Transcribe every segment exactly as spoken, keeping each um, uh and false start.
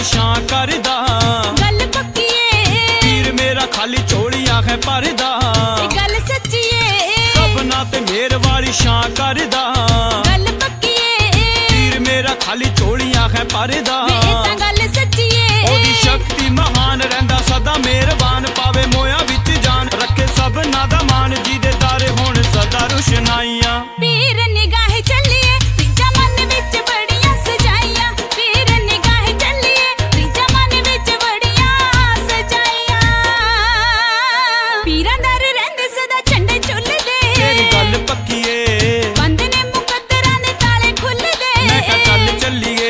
छां करदा गल पक्की ए पीर मेरा खाली झोलियां है भरदा गल सच्ची ए सबना ते मेहर वाली छां करदा गल पक्की ए पीर मेरा खाली झोलियां है भरदा वे तां गल सच्ची ए ओदी शक्ति महान रहिंदा सदा मेहरबान पावे मोया विच जान रखे सबना दा मान जी दे तारे होण सदा रोशनाइयां पीर निगाह चलिए त्रीजा मन विच बड़ियां सजाइयां पीर निगाह चलिए त्रीजा मन विच बड़ियां सजाइयां पीरां दर रहिंदे सदा झंडे झुलदे तेरी गल पक्की ए बंद ने मुकद्दरां दे ताले खुलदे मैं कहा चल चलिए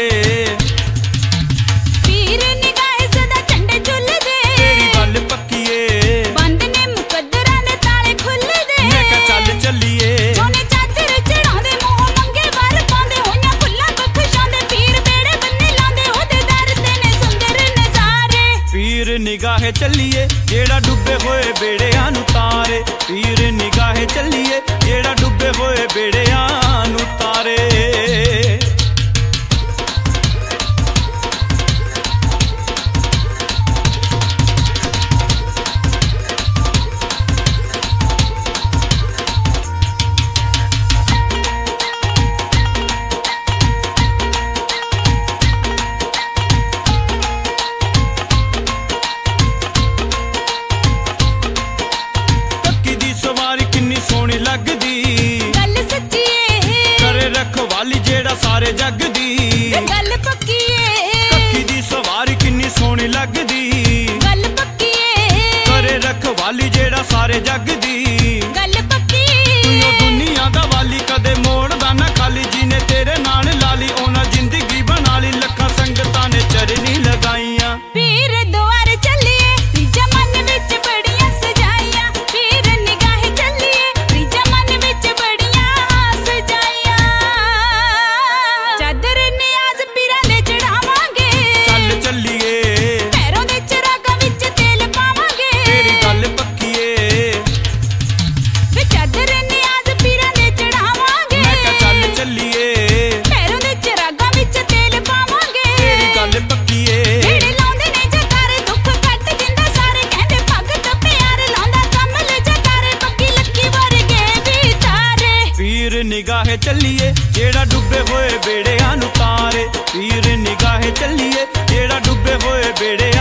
पीर निगाह सदा झंडे झुलदे तेरी गल पक्की ए बंद ने मुकद्दरां दे ताले खुलदे मैं कहा चल चलिए सोने चादर चढ़ाउंदे मूंह मंगे वर पाउंदे होइयां फुल्लां बख्शाउंदे पीर बेड़े बन्ने लाउंदे ओहदे दर ते ने सुंदर नज़ारे पीर निगाहे चलिए जेड़ा डुबे होए बेड़ियां नू तारे पीर निगाहे चलिए जेड़ा डुबे होए बेड़ियां नू तारे पक्की दी सवारी किन्नी सोहनी लगदी गल सच्ची ए करे रखवाली जेड़ा सारे जग दी गल पक्की ए पक्की दी सवारी किन्नी सोहनी लगदी गल पक्की ए करे रखवाली जेड़ा सारे जग दी गल पक्की तू दुनिया दा वाली कदे मोड़दा ना खाली जीने तेरे नाल लाली ओना जिंदगी बना ली लखां संगतां ने चरनी लगाइयां पीर द्वार चलिए त्रीजा मन विच बड़ियां सजाइयां पीर निगाह चलिए त्रीजा मन विच बड़ियां सजाइयां चादर नियाज पीरां दे चढ़ावांगे चल चलिए पैरों दे चरागां विच तेल पावांगे तेरी गल पक्की ए वे चादर नियाज पीरां दे चढ़ावांगे मैं कहा चल चलिए पैरों दे चरागां विच तेल पावांगे तेरी गल पक्की ए ਜਿਹੜੇ ਲਾਉਂਦੇ ਨੇ ਜਕਾਰੇ ਦੁੱਖ ਕੱਟ ਦਿੰਦਾ ਸਾਰੇ ਕਹਿੰਦੇ ਭਗਤ ਪਿਆਰ ਲਾਉਂਦਾ ਕਮਲ ਜਕਾਰੇ ਪੱਕੀ ਲੱਕੀ ਵਰਗੇ ਵੀ ਤਾਰੇ ਪੀਰ ਨਿਗਾਹੇ ਚੱਲੀਏ ਜਿਹੜਾ ਡੁੱਬੇ ਹੋਏ ਬੇੜਿਆਂ ਨੂੰ ਤਾਰੇ ਪੀਰ ਨਿਗਾਹੇ ਚੱਲੀਏ ਜਿਹੜਾ ਡੁੱਬੇ ਹੋਏ ਬੇੜੇ